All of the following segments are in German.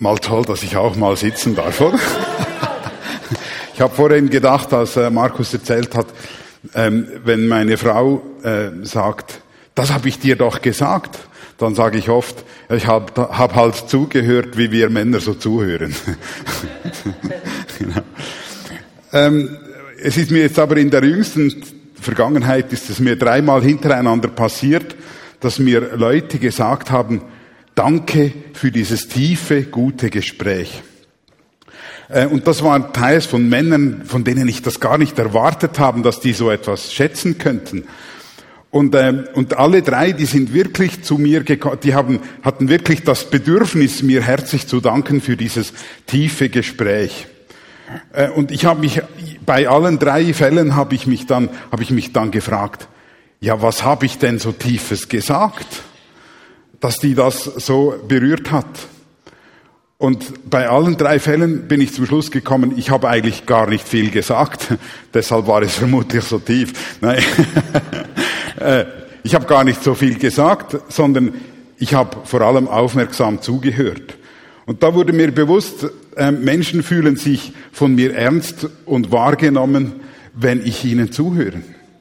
Mal toll, dass ich auch mal sitzen darf, oder? Ich habe vorhin gedacht, als Markus erzählt hat, wenn meine Frau sagt, das habe ich dir doch gesagt, dann sage ich oft, ich hab halt zugehört, wie wir Männer so zuhören. Genau. Es ist mir jetzt aber in der jüngsten Vergangenheit, ist es mir 3-mal hintereinander passiert, dass mir Leute gesagt haben, danke für dieses tiefe, gute Gespräch. Und das waren teils von Männern, von denen ich das gar nicht erwartet habe, dass die so etwas schätzen könnten. Und alle 3, die sind wirklich zu mir gekommen, hatten wirklich das Bedürfnis, mir herzlich zu danken für dieses tiefe Gespräch. Und ich habe mich, bei allen 3 Fällen habe ich mich dann gefragt, ja, was habe ich denn so Tiefes gesagt, dass die das so berührt hat? Und bei allen 3 Fällen bin ich zum Schluss gekommen, ich habe eigentlich gar nicht viel gesagt, deshalb war es vermutlich so tief. Nein. Ich habe gar nicht so viel gesagt, sondern ich habe vor allem aufmerksam zugehört. Und da wurde mir bewusst, Menschen fühlen sich von mir ernst und wahrgenommen, wenn ich ihnen zuhöre.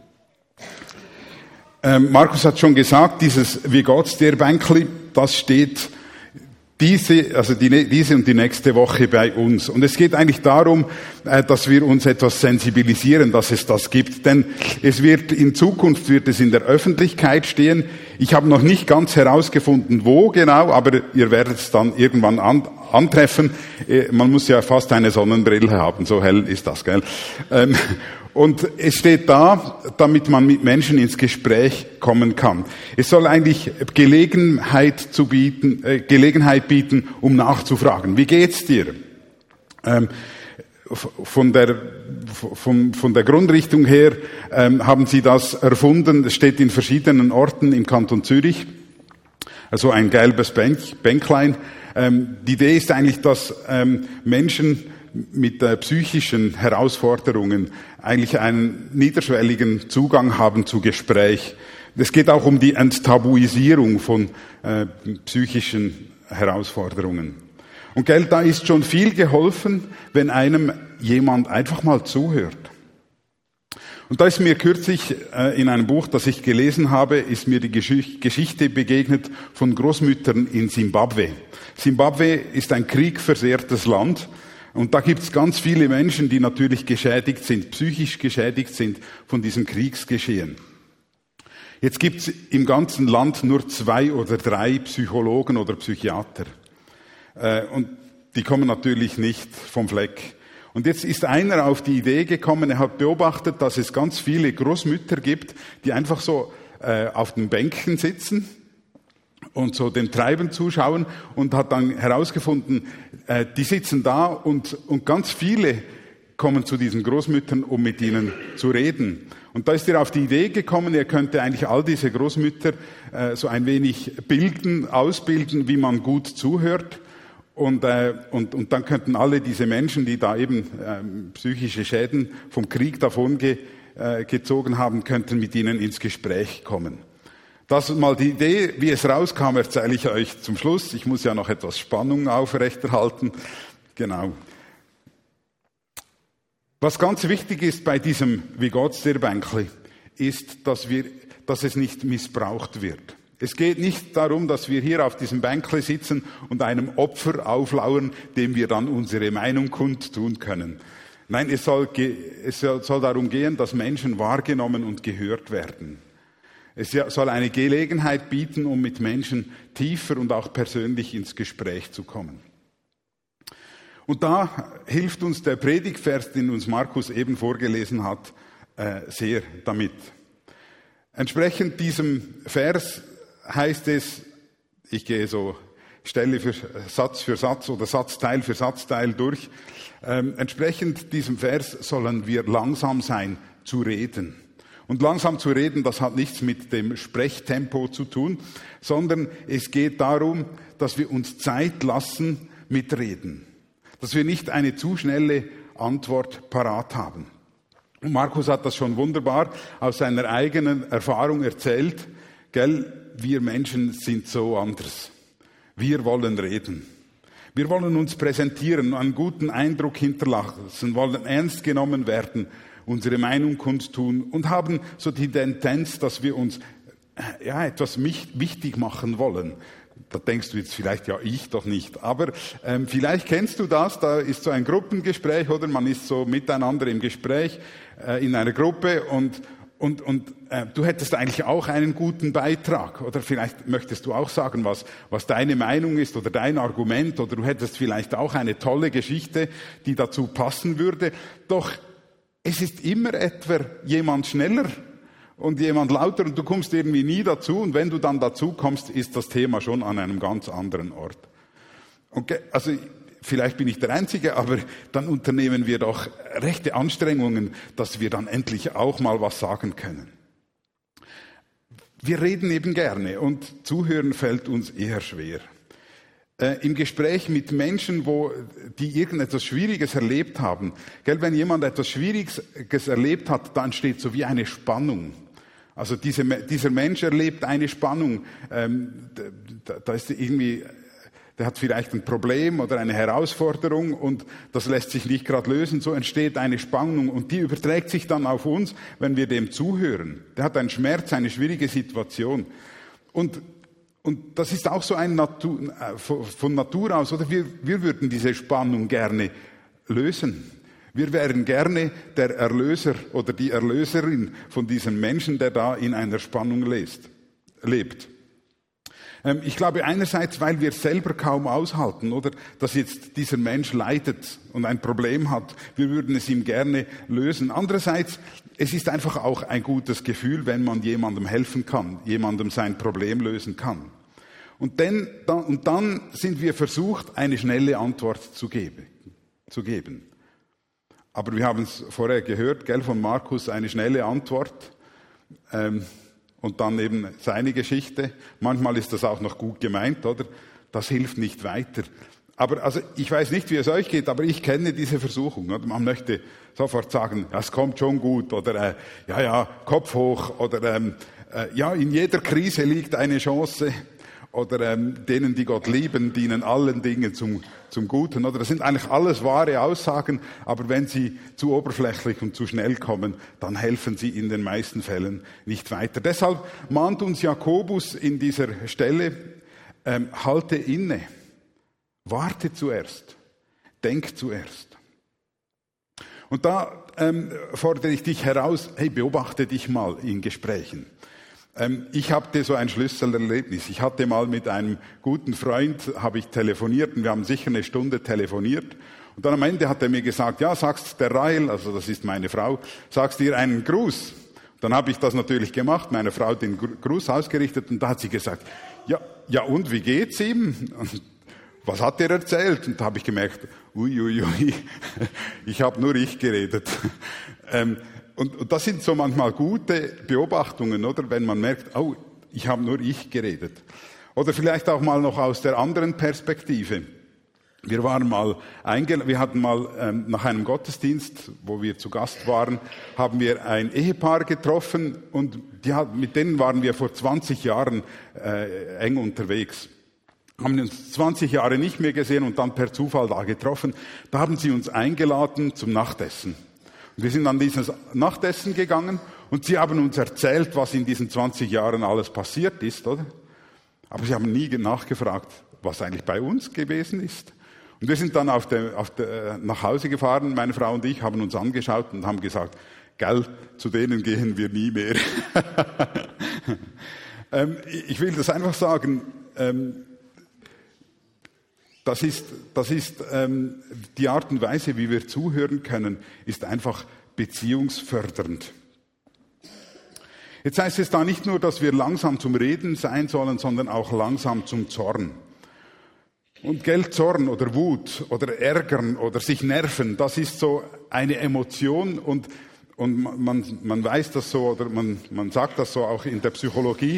Markus hat schon gesagt, dieses Wie Gott's dir Bänkli, das steht diese und die nächste Woche bei uns. Und es geht eigentlich darum, dass wir uns etwas sensibilisieren, dass es das gibt. Denn in Zukunft wird es in der Öffentlichkeit stehen. Ich habe noch nicht ganz herausgefunden, wo genau, aber ihr werdet es dann irgendwann antreffen. Man muss ja fast eine Sonnenbrille haben, so hell ist das, gell? Und es steht da, damit man mit Menschen ins Gespräch kommen kann. Es soll eigentlich Gelegenheit bieten, um nachzufragen. Wie geht's dir? Von der Grundrichtung her haben sie das erfunden. Es steht in verschiedenen Orten im Kanton Zürich. Also ein gelbes Bänklein. Die Idee ist eigentlich, dass Menschen mit psychischen Herausforderungen eigentlich einen niederschwelligen Zugang haben zu Gespräch. Es geht auch um die Enttabuisierung von psychischen Herausforderungen. Und gell, da ist schon viel geholfen, wenn einem jemand einfach mal zuhört. Und da ist mir kürzlich in einem Buch, das ich gelesen habe, ist mir die Geschichte begegnet von Großmüttern in Simbabwe. Simbabwe ist ein kriegversehrtes Land. Und da gibt's ganz viele Menschen, die natürlich geschädigt sind, psychisch geschädigt sind von diesem Kriegsgeschehen. Jetzt gibt's im ganzen Land nur 2 oder 3 Psychologen oder Psychiater. Und die kommen natürlich nicht vom Fleck. Und jetzt ist einer auf die Idee gekommen, er hat beobachtet, dass es ganz viele Großmütter gibt, die einfach so auf den Bänken sitzen und so dem Treiben zuschauen, und hat dann herausgefunden, die sitzen da und ganz viele kommen zu diesen Großmüttern, um mit ihnen zu reden. Und da ist er auf die Idee gekommen, er könnte eigentlich all diese Großmütter so ein wenig ausbilden, wie man gut zuhört. Und dann könnten alle diese Menschen, die da eben psychische Schäden vom Krieg davon gezogen haben, könnten mit ihnen ins Gespräch kommen. Das ist mal die Idee. Wie es rauskam, erzähle ich euch zum Schluss. Ich muss ja noch etwas Spannung aufrechterhalten. Genau. Was ganz wichtig ist bei diesem Wie Gott's dir Bänkli, ist, dass es nicht missbraucht wird. Es geht nicht darum, dass wir hier auf diesem Bänkli sitzen und einem Opfer auflauern, dem wir dann unsere Meinung kundtun können. Nein, es soll darum gehen, dass Menschen wahrgenommen und gehört werden. Es soll eine Gelegenheit bieten, um mit Menschen tiefer und auch persönlich ins Gespräch zu kommen. Und da hilft uns der Predigtvers, den uns Markus eben vorgelesen hat, sehr damit. Entsprechend diesem Vers heißt es, ich gehe so Stelle für Satz oder Satzteil für Satzteil durch, entsprechend diesem Vers sollen wir langsam sein zu reden. Und langsam zu reden, das hat nichts mit dem Sprechtempo zu tun, sondern es geht darum, dass wir uns Zeit lassen mit Reden. Dass wir nicht eine zu schnelle Antwort parat haben. Und Markus hat das schon wunderbar aus seiner eigenen Erfahrung erzählt. Gell, wir Menschen sind so anders. Wir wollen reden. Wir wollen uns präsentieren, einen guten Eindruck hinterlassen, wollen ernst genommen werden, unsere Meinung kundtun und haben so die Tendenz, dass wir uns etwas wichtig machen wollen. Da denkst du jetzt vielleicht, ja, ich doch nicht. Aber vielleicht kennst du das, da ist so ein Gruppengespräch, oder? Man ist so miteinander im Gespräch in einer Gruppe und du hättest eigentlich auch einen guten Beitrag. Oder vielleicht möchtest du auch sagen, was deine Meinung ist oder dein Argument. Oder du hättest vielleicht auch eine tolle Geschichte, die dazu passen würde. Doch es ist immer etwa jemand schneller und jemand lauter und du kommst irgendwie nie dazu und wenn du dann dazu kommst, ist das Thema schon an einem ganz anderen Ort. Okay, also vielleicht bin ich der Einzige, aber dann unternehmen wir doch rechte Anstrengungen, dass wir dann endlich auch mal was sagen können. Wir reden eben gerne und zuhören fällt uns eher schwer. Im Gespräch mit Menschen, die irgendetwas Schwieriges erlebt haben, wenn jemand etwas Schwieriges erlebt hat, dann entsteht so wie eine Spannung. Also dieser Mensch erlebt eine Spannung. Da ist irgendwie, der hat vielleicht ein Problem oder eine Herausforderung und das lässt sich nicht gerade lösen. So entsteht eine Spannung und die überträgt sich dann auf uns, wenn wir dem zuhören. Der hat einen Schmerz, eine schwierige Situation. Und das ist auch so von Natur aus, oder? Wir würden diese Spannung gerne lösen. Wir wären gerne der Erlöser oder die Erlöserin von diesem Menschen, der da in einer Spannung lebt. Ich glaube einerseits, weil wir selber kaum aushalten, oder, dass jetzt dieser Mensch leidet und ein Problem hat. Wir würden es ihm gerne lösen. Andererseits, es ist einfach auch ein gutes Gefühl, wenn man jemandem helfen kann, jemandem sein Problem lösen kann. Und dann sind wir versucht, eine schnelle Antwort zu geben. Aber wir haben es vorher gehört, von Markus, eine schnelle Antwort. Und dann eben seine Geschichte. Manchmal ist das auch noch gut gemeint, oder? Das hilft nicht weiter. Aber also ich weiß nicht, wie es euch geht, aber ich kenne diese Versuchung. Oder? Man möchte sofort sagen, ja, es kommt schon gut, oder Kopf hoch, oder in jeder Krise liegt eine Chance. Oder denen, die Gott lieben, dienen allen Dingen zum Guten. Oder das sind eigentlich alles wahre Aussagen, aber wenn sie zu oberflächlich und zu schnell kommen, dann helfen sie in den meisten Fällen nicht weiter. Deshalb mahnt uns Jakobus in dieser Stelle, halte inne, warte zuerst, denk zuerst. Und da fordere ich dich heraus, beobachte dich mal in Gesprächen. Ich hatte so ein Schlüsselerlebnis. Ich hatte mal mit einem guten Freund, habe ich telefoniert und wir haben sicher eine Stunde telefoniert. Und dann am Ende hat er mir gesagt, ja, sagst der Rahel, also das ist meine Frau, sagst ihr einen Gruß. Dann habe ich das natürlich gemacht, meiner Frau den Gruß ausgerichtet und da hat sie gesagt, ja und wie geht's ihm? Und was hat er erzählt? Und da habe ich gemerkt, ich habe nur ich geredet. Und das sind so manchmal gute Beobachtungen, oder? Wenn man merkt, ich habe nur ich geredet. Oder vielleicht auch mal noch aus der anderen Perspektive. Wir hatten mal nach einem Gottesdienst, wo wir zu Gast waren, haben wir ein Ehepaar getroffen und mit denen waren wir vor 20 Jahren eng unterwegs. Haben uns 20 Jahre nicht mehr gesehen und dann per Zufall da getroffen. Da haben sie uns eingeladen zum Nachtessen. Wir sind an dieses Nachtessen gegangen und sie haben uns erzählt, was in diesen 20 Jahren alles passiert ist, oder? Aber sie haben nie nachgefragt, was eigentlich bei uns gewesen ist. Und wir sind dann nach Hause gefahren, meine Frau und ich, haben uns angeschaut und haben gesagt, zu denen gehen wir nie mehr. Ich will das einfach sagen, das ist die Art und Weise, wie wir zuhören können, ist einfach beziehungsfördernd. Jetzt heißt es da nicht nur, dass wir langsam zum Reden sein sollen, sondern auch langsam zum Zorn. Und Zorn oder Wut oder Ärgern oder sich nerven, das ist so eine Emotion und man weiß das so oder man sagt das so auch in der Psychologie,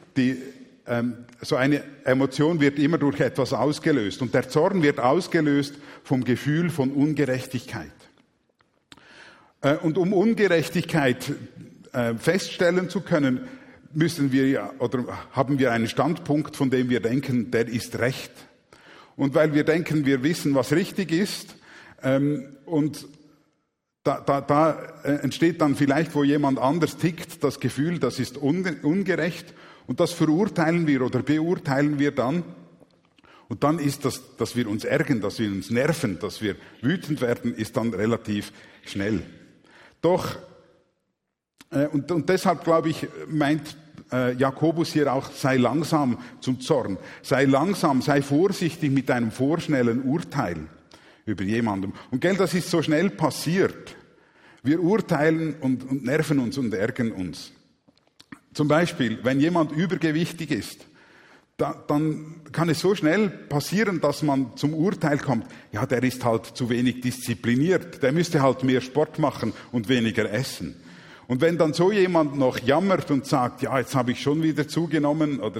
so eine Emotion wird immer durch etwas ausgelöst. Und der Zorn wird ausgelöst vom Gefühl von Ungerechtigkeit. Und um Ungerechtigkeit feststellen zu können, haben wir einen Standpunkt, von dem wir denken, der ist recht. und weil wir denken, wir wissen, was richtig ist, und da entsteht dann vielleicht, wo jemand anders tickt, das Gefühl, das ist ungerecht, und das verurteilen wir oder beurteilen wir dann. Und dann ist das, dass wir uns ärgern, dass wir uns nerven, dass wir wütend werden, ist dann relativ schnell. Doch, und deshalb glaube ich, meint Jakobus hier auch, sei langsam zum Zorn. Sei langsam, sei vorsichtig mit einem vorschnellen Urteil über jemandem. Und gell, das ist so schnell passiert. Wir urteilen und nerven uns und ärgern uns. Zum Beispiel, wenn jemand übergewichtig ist, dann kann es so schnell passieren, dass man zum Urteil kommt, ja, der ist halt zu wenig diszipliniert, der müsste halt mehr Sport machen und weniger essen. Und wenn dann so jemand noch jammert und sagt, ja, jetzt habe ich schon wieder zugenommen, oder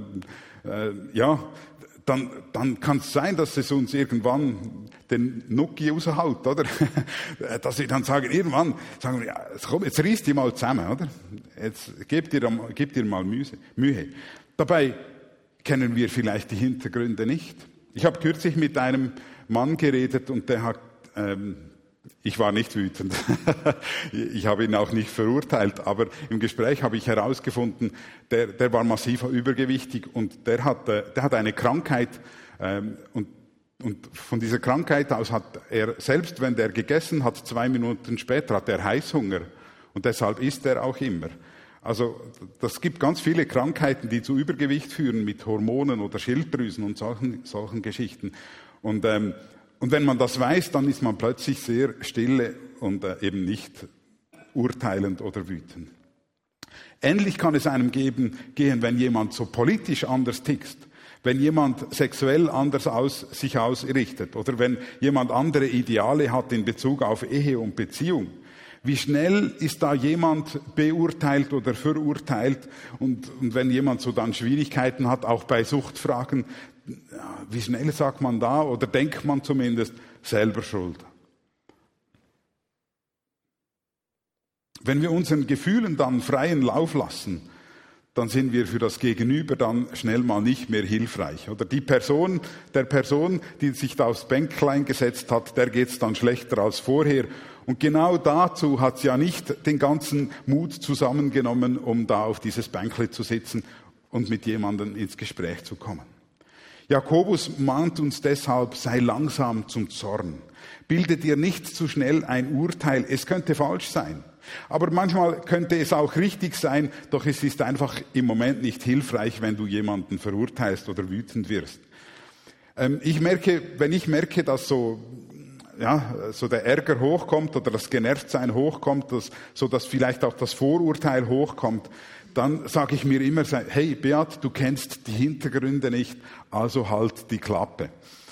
dann kann es sein, dass es uns irgendwann den Nucki raushaut, oder? Dass wir dann sagen, irgendwann sagen wir, ja, komm, jetzt riss die mal zusammen, oder? Jetzt gebt ihr mal Mühe. Dabei kennen wir vielleicht die Hintergründe nicht. Ich habe kürzlich mit einem Mann geredet und der hat, ich war nicht wütend, ich habe ihn auch nicht verurteilt, aber im Gespräch habe ich herausgefunden, der war massiv übergewichtig und der hat eine Krankheit, und von dieser Krankheit aus hat er, selbst wenn der gegessen hat, 2 Minuten später hat er Heißhunger und deshalb isst er auch immer. Also das gibt ganz viele Krankheiten, die zu Übergewicht führen mit Hormonen oder Schilddrüsen und solchen Geschichten. Und wenn man das weiß, dann ist man plötzlich sehr stille und eben nicht urteilend oder wütend. Ähnlich kann es einem gehen, wenn jemand so politisch anders tickt, wenn jemand sexuell anders sich ausrichtet oder wenn jemand andere Ideale hat in Bezug auf Ehe und Beziehung. Wie schnell ist da jemand beurteilt oder verurteilt? Und wenn jemand so dann Schwierigkeiten hat, auch bei Suchtfragen, wie schnell sagt man da oder denkt man zumindest selber schuld? Wenn wir unseren Gefühlen dann freien Lauf lassen, dann sind wir für das Gegenüber dann schnell mal nicht mehr hilfreich. Oder der Person, die sich da aufs Bänklein gesetzt hat, der geht's dann schlechter als vorher. Und genau dazu hat sie ja nicht den ganzen Mut zusammengenommen, um da auf dieses Bänkle zu sitzen und mit jemandem ins Gespräch zu kommen. Jakobus mahnt uns deshalb, sei langsam zum Zorn. Bilde dir nicht zu schnell ein Urteil, es könnte falsch sein. Aber manchmal könnte es auch richtig sein, doch es ist einfach im Moment nicht hilfreich, wenn du jemanden verurteilst oder wütend wirst. Wenn ich merke, dass so der Ärger hochkommt oder das Genervtsein hochkommt, so dass vielleicht auch das Vorurteil hochkommt, dann sage ich mir immer, hey Beat, du kennst die Hintergründe nicht, also halt die Klappe.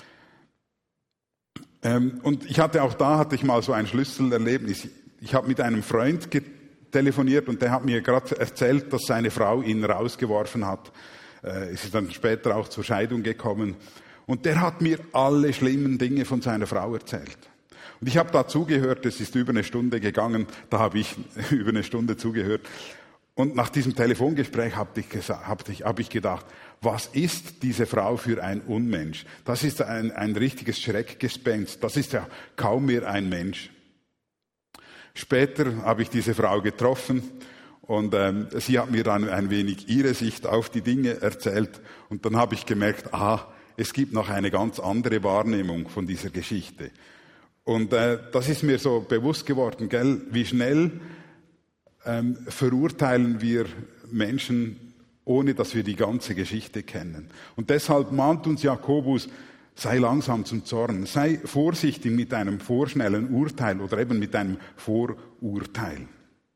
Und ich hatte mal so ein Schlüsselerlebnis. Ich habe mit einem Freund telefoniert und der hat mir gerade erzählt, dass seine Frau ihn rausgeworfen hat. Es ist dann später auch zur Scheidung gekommen. Und der hat mir alle schlimmen Dinge von seiner Frau erzählt. Und ich habe da zugehört, es ist über eine Stunde gegangen, da habe ich über eine Stunde zugehört. Und nach diesem Telefongespräch habe ich gedacht, was ist diese Frau für ein Unmensch? Das ist ein richtiges Schreckgespenst, das ist ja kaum mehr ein Mensch. Später habe ich diese Frau getroffen und sie hat mir dann ein wenig ihre Sicht auf die Dinge erzählt. Und dann habe ich gemerkt, es gibt noch eine ganz andere Wahrnehmung von dieser Geschichte. Und das ist mir so bewusst geworden, gell? Wie schnell verurteilen wir Menschen, ohne dass wir die ganze Geschichte kennen. Und deshalb mahnt uns Jakobus, sei langsam zum Zorn, sei vorsichtig mit einem vorschnellen Urteil oder eben mit einem Vorurteil.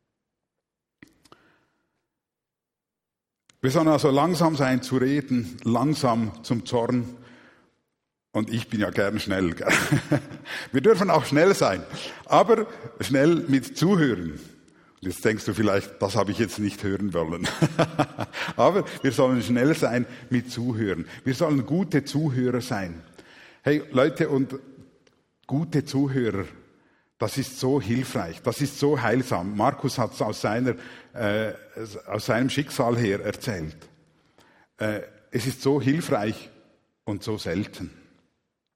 Wir sollen also langsam sein zu reden, langsam zum Zorn. Und ich bin ja gern schnell. Wir dürfen auch schnell sein, aber schnell mit Zuhören. Jetzt denkst du vielleicht, das habe ich jetzt nicht hören wollen. Aber wir sollen schnell sein mit Zuhören. Wir sollen gute Zuhörer sein. Hey Leute, und gute Zuhörer, das ist so hilfreich, das ist so heilsam. Markus hat es aus seinem Schicksal her erzählt. Es ist so hilfreich und so selten.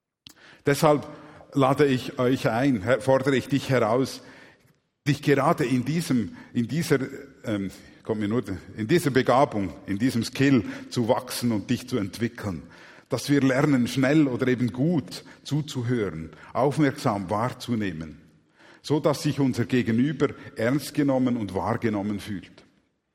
Deshalb lade ich euch ein, fordere ich dich heraus, dich gerade in dieser Begabung, in diesem Skill zu wachsen und dich zu entwickeln. Dass wir lernen, schnell oder eben gut zuzuhören, aufmerksam wahrzunehmen, so dass sich unser Gegenüber ernst genommen und wahrgenommen fühlt.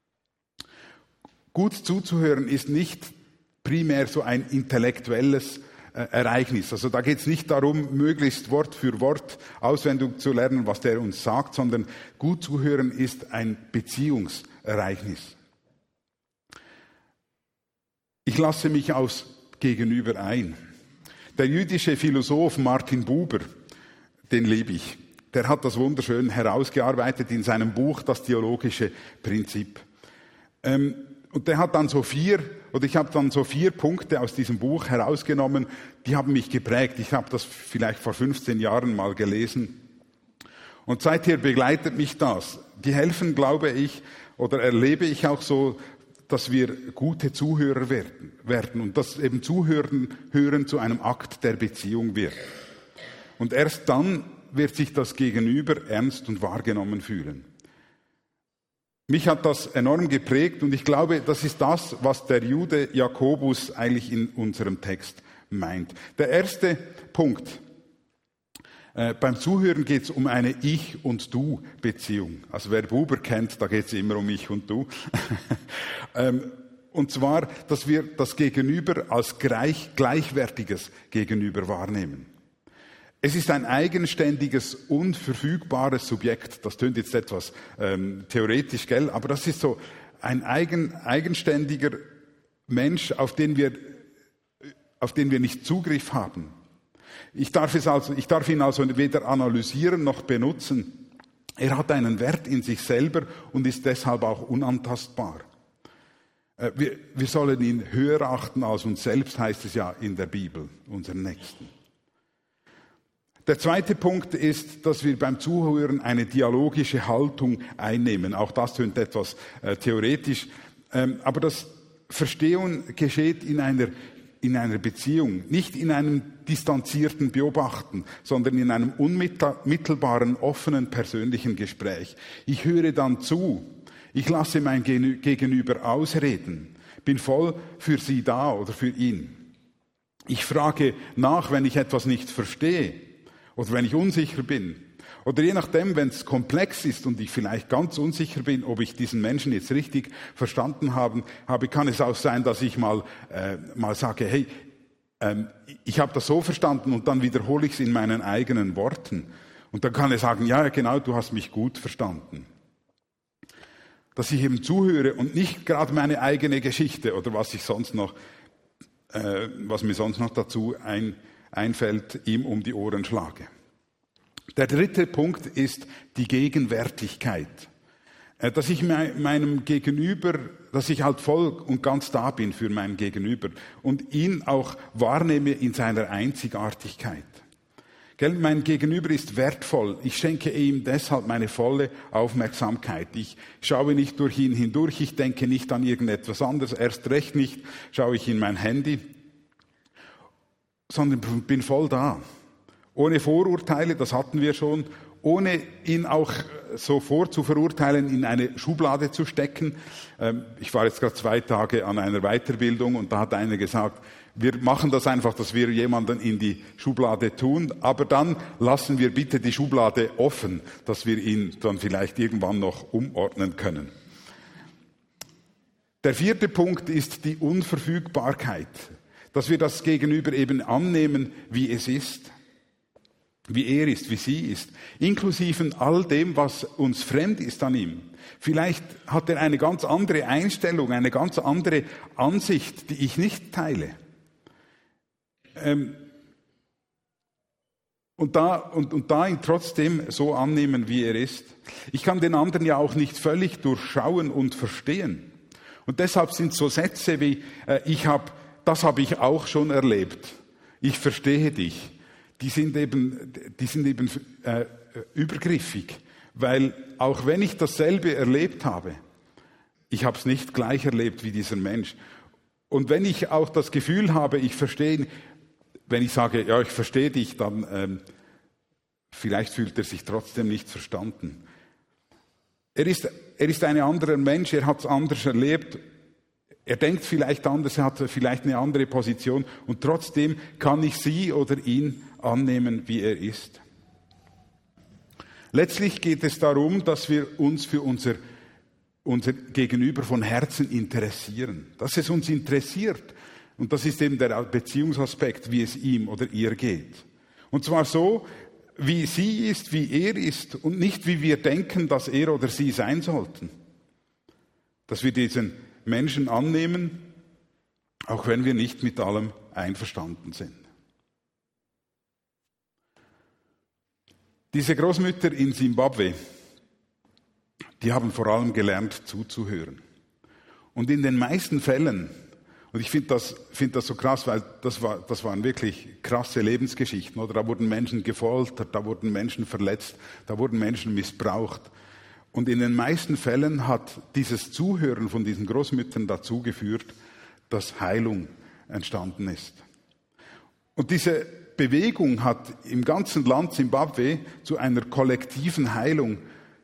Gut zuzuhören ist nicht primär so ein intellektuelles Ereignis. Also da geht es nicht darum, möglichst Wort für Wort auswendig zu lernen, was der uns sagt, sondern gut zuhören ist ein Beziehungsereignis. Ich lasse mich aufs Gegenüber ein. Der jüdische Philosoph Martin Buber, den liebe ich, der hat das wunderschön herausgearbeitet in seinem Buch Das Theologische Prinzip. Und der hat dann ich habe dann so 4 Punkte aus diesem Buch herausgenommen, die haben mich geprägt. Ich habe das vielleicht vor 15 Jahren mal gelesen. Und seither begleitet mich das. Die helfen, glaube ich, oder erlebe ich auch so, dass wir gute Zuhörer werden und dass eben Hören zu einem Akt der Beziehung wird. Und erst dann wird sich das Gegenüber ernst und wahrgenommen fühlen. Mich hat das enorm geprägt und ich glaube, das ist das, was der Jude Jakobus eigentlich in unserem Text meint. Der erste Punkt. Beim Zuhören geht es um eine Ich- und Du-Beziehung. Also wer Buber kennt, da geht es immer um Ich und Du. Und zwar, dass wir das Gegenüber als gleichwertiges Gegenüber wahrnehmen. Es ist ein eigenständiges, unverfügbares Subjekt. Das tönt jetzt etwas theoretisch, gell? Aber das ist so ein eigenständiger Mensch, auf den wir nicht Zugriff haben. Ich darf ihn also weder analysieren noch benutzen. Er hat einen Wert in sich selber und ist deshalb auch unantastbar. Wir sollen ihn höher achten als uns selbst, heißt es ja in der Bibel, unseren Nächsten. Der zweite Punkt ist, dass wir beim Zuhören eine dialogische Haltung einnehmen. Auch das tönt etwas theoretisch, aber das Verstehen geschieht in einer Beziehung, nicht in einem distanzierten Beobachten, sondern in einem unmittelbaren, offenen, persönlichen Gespräch. Ich höre dann zu, ich lasse mein Gegenüber ausreden, bin voll für sie da oder für ihn. Ich frage nach, wenn ich etwas nicht verstehe oder wenn ich unsicher bin. Oder je nachdem, wenn es komplex ist und ich vielleicht ganz unsicher bin, ob ich diesen Menschen jetzt richtig verstanden habe, kann es auch sein, dass ich mal sage, hey, ich habe das so verstanden und dann wiederhole ich es in meinen eigenen Worten. Und dann kann er sagen, ja genau, du hast mich gut verstanden. Dass ich eben zuhöre und nicht gerade meine eigene Geschichte oder was mir sonst noch dazu einfällt, ihm um die Ohren schlage. Der dritte Punkt ist die Gegenwärtigkeit. Dass ich meinem Gegenüber, dass ich halt voll und ganz da bin für meinen Gegenüber und ihn auch wahrnehme in seiner Einzigartigkeit. Mein Gegenüber ist wertvoll. Ich schenke ihm deshalb meine volle Aufmerksamkeit. Ich schaue nicht durch ihn hindurch. Ich denke nicht an irgendetwas anderes. Erst recht nicht schaue ich in mein Handy, sondern bin voll da. Ohne Vorurteile, das hatten wir schon, ohne ihn auch sofort zu verurteilen, in eine Schublade zu stecken. Ich war jetzt gerade 2 Tage an einer Weiterbildung und da hat einer gesagt, wir machen das einfach, dass wir jemanden in die Schublade tun, aber dann lassen wir bitte die Schublade offen, dass wir ihn dann vielleicht irgendwann noch umordnen können. Der 4. Punkt ist die Unverfügbarkeit, dass wir das Gegenüber eben annehmen, wie es ist. Wie er ist, wie sie ist, inklusive all dem, was uns fremd ist an ihm. Vielleicht hat er eine ganz andere Einstellung, eine ganz andere Ansicht, die ich nicht teile. Und da ihn trotzdem so annehmen, wie er ist. Ich kann den anderen ja auch nicht völlig durchschauen und verstehen. Und deshalb sind so Sätze wie, das habe ich auch schon erlebt. Ich verstehe dich. Die sind eben übergriffig, weil auch wenn ich dasselbe erlebt habe, ich habe es nicht gleich erlebt wie dieser Mensch. Und wenn ich auch das Gefühl habe, ich verstehe ihn, wenn ich sage, ja, ich verstehe dich, dann vielleicht fühlt er sich trotzdem nicht verstanden. Er ist ein anderer Mensch, er hat es anders erlebt, er denkt vielleicht anders, er hat vielleicht eine andere Position und trotzdem kann ich sie oder ihn annehmen, wie er ist. Letztlich geht es darum, dass wir uns für unser Gegenüber von Herzen interessieren, dass es uns interessiert. Und das ist eben der Beziehungsaspekt, wie es ihm oder ihr geht. Und zwar so, wie sie ist, wie er ist und nicht, wie wir denken, dass er oder sie sein sollten. Dass wir diesen Menschen annehmen, auch wenn wir nicht mit allem einverstanden sind. Diese Großmütter in Simbabwe, die haben vor allem gelernt zuzuhören. Und in den meisten Fällen, und ich finde das so krass, weil das waren wirklich krasse Lebensgeschichten, oder? Da wurden Menschen gefoltert, da wurden Menschen verletzt, da wurden Menschen missbraucht. Und in den meisten Fällen hat dieses Zuhören von diesen Großmüttern dazu geführt, dass Heilung entstanden ist. Und diese Bewegung hat im ganzen Land Simbabwe zu einer kollektiven Heilung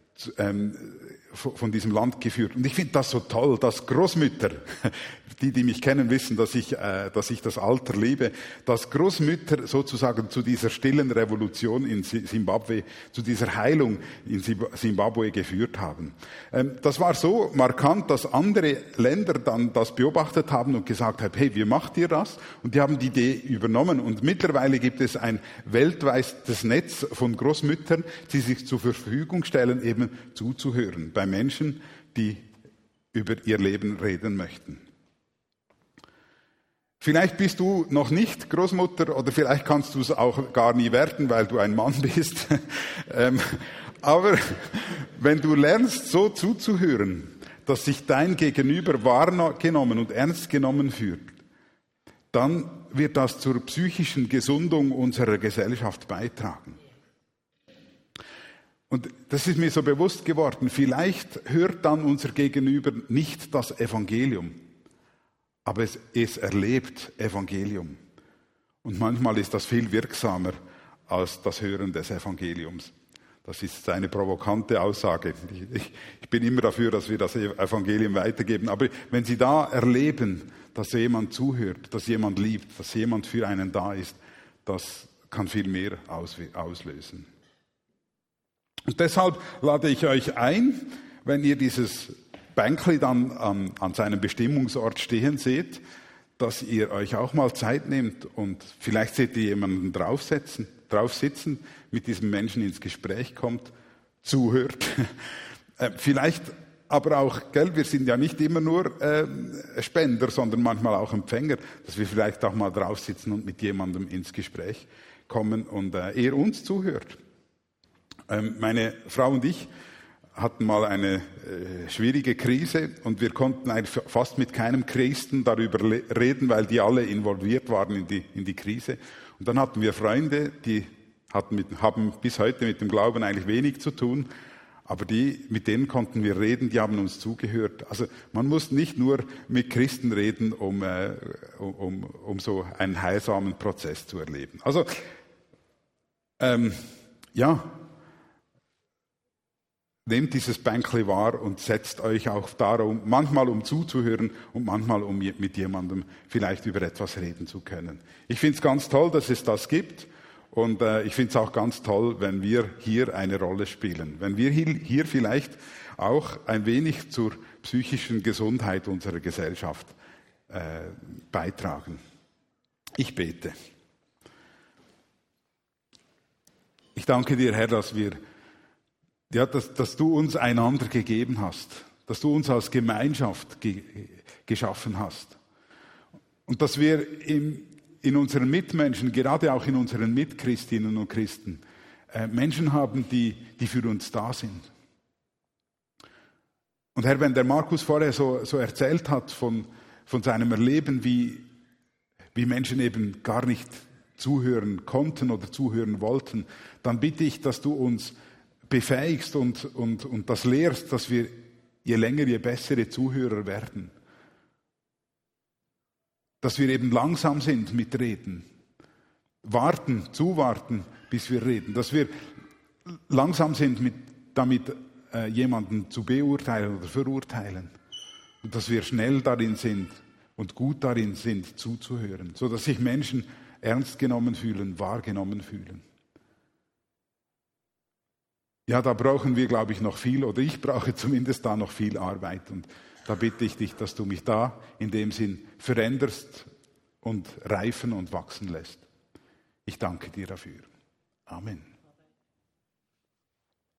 von diesem Land geführt. Und ich finde das so toll, dass Großmütter, die mich kennen, wissen, dass ich das Alter liebe, dass Großmütter sozusagen zu dieser stillen Revolution in Simbabwe, zu dieser Heilung in Simbabwe geführt haben. Das war so markant, dass andere Länder dann das beobachtet haben und gesagt haben, hey, wie macht ihr das? Und die haben die Idee übernommen. Und mittlerweile gibt es ein weltweites Netz von Großmüttern, die sich zur Verfügung stellen, eben zuzuhören bei Menschen, die über ihr Leben reden möchten. Vielleicht bist du noch nicht Großmutter oder vielleicht kannst du es auch gar nie werden, weil du ein Mann bist. Aber wenn du lernst, so zuzuhören, dass sich dein Gegenüber wahrgenommen und ernst genommen fühlt, dann wird das zur psychischen Gesundung unserer Gesellschaft beitragen. Und das ist mir so bewusst geworden, vielleicht hört dann unser Gegenüber nicht das Evangelium, aber es erlebt Evangelium. Und manchmal ist das viel wirksamer als das Hören des Evangeliums. Das ist eine provokante Aussage. Ich bin immer dafür, dass wir das Evangelium weitergeben. Aber wenn Sie da erleben, dass jemand zuhört, dass jemand liebt, dass jemand für einen da ist, das kann viel mehr auslösen. Und deshalb lade ich euch ein, wenn ihr dieses Bänkli dann an seinem Bestimmungsort stehen seht, dass ihr euch auch mal Zeit nehmt und vielleicht seht ihr jemanden drauf sitzen, mit diesem Menschen ins Gespräch kommt, zuhört. Vielleicht aber auch, wir sind ja nicht immer nur Spender, sondern manchmal auch Empfänger, dass wir vielleicht auch mal drauf sitzen und mit jemandem ins Gespräch kommen und er uns zuhört. Meine Frau und ich hatten mal eine schwierige Krise und wir konnten eigentlich fast mit keinem Christen darüber reden, weil die alle involviert waren in die Krise. Und dann hatten wir Freunde, die haben bis heute mit dem Glauben eigentlich wenig zu tun, aber mit denen konnten wir reden, die haben uns zugehört. Also man muss nicht nur mit Christen reden, um so einen heilsamen Prozess zu erleben. Also nehmt dieses Bänkli wahr und setzt euch auch darum, manchmal um zuzuhören und manchmal um mit jemandem vielleicht über etwas reden zu können. Ich finde es ganz toll, dass es das gibt und ich finde es auch ganz toll, wenn wir hier eine Rolle spielen. Wenn wir hier vielleicht auch ein wenig zur psychischen Gesundheit unserer Gesellschaft beitragen. Ich bete. Ich danke dir, Herr, dass du uns einander gegeben hast, dass du uns als Gemeinschaft geschaffen hast. Und dass wir in unseren Mitmenschen, gerade auch in unseren Mitchristinnen und Christen, Menschen haben, die für uns da sind. Und Herr, wenn der Markus vorher so erzählt hat von seinem Erleben, wie Menschen eben gar nicht zuhören konnten oder zuhören wollten, dann bitte ich, dass du uns befähigst und das lehrst, dass wir je länger, je bessere Zuhörer werden. Dass wir eben langsam sind mit Reden. zuwarten, bis wir reden, dass wir langsam sind damit jemanden zu beurteilen oder verurteilen und dass wir schnell darin sind und gut darin sind, zuzuhören, so dass sich Menschen ernst genommen fühlen, wahrgenommen fühlen. Ja, da brauchen wir, glaube ich, noch viel, oder ich brauche zumindest da noch viel Arbeit. Und da bitte ich dich, dass du mich da in dem Sinn veränderst und reifen und wachsen lässt. Ich danke dir dafür. Amen.